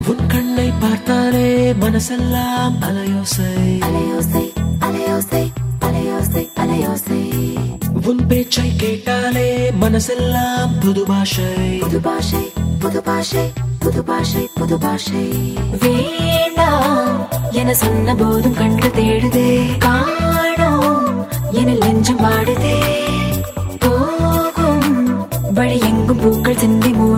உன் கண்ணை பார்த்தாலே மனசெல்லாம் அலையோசை அலையோசை அலையோசை அலையோசை அலையோசை. உன் பேச்சை கேட்டாலே மனசெல்லாம் புது பாஷை புது பாஷை புது பாஷை புது பாஷை புது பாஷை. வேண்டாம் என சொன்ன போதும் கண்கள் தேடுதே, காணோம் என நெஞ்சம் பாடுதே. போகும் வழி எங்கும் பூக்கள் சிந்தி